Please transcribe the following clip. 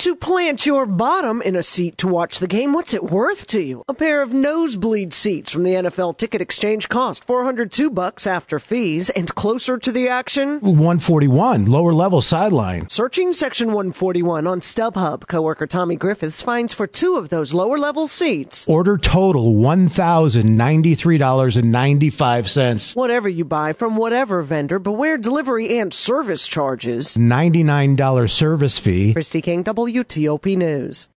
To plant your bottom in a seat to watch the game, what's it worth to you? A pair of nosebleed seats from the NFL Ticket Exchange cost $402 after fees, and closer to the action? 141, lower level sideline. Searching section 141 on StubHub, coworker Tommy Griffiths finds for two of those lower level seats. Order total $1,093.95. Whatever you buy from whatever vendor, beware delivery and service charges. $99 service fee. Christy King, WTOP News.